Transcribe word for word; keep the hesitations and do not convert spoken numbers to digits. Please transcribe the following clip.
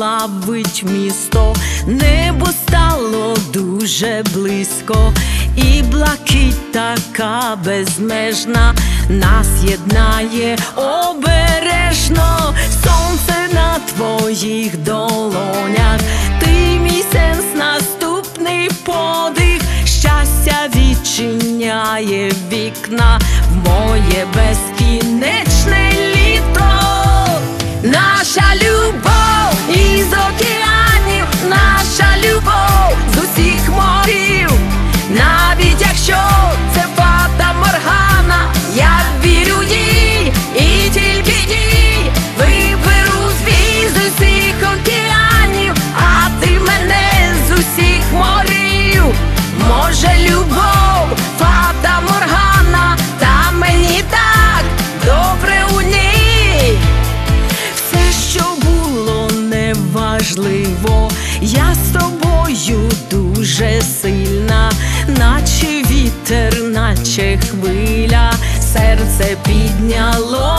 славить місто, небо стало дуже близько, і блакить така безмежна нас єднає обережно. Сонце на твоїх долонях, ти мій сенс, наступний подих, щастя відчиняє вікна в моє безкінечне літо. Наша любов із океанів, наша любов з усіх морів, навіть якщо це фата Моргана, я вірю їй і тільки їй виберу свій з усіх океанів, а ти мене з усіх морів. Може, любов фата Моргана, та мені так добре у ній. Все, що було, неважливо, я з тобою дуже сильна, наче вітер, наче хвиля, серце підняло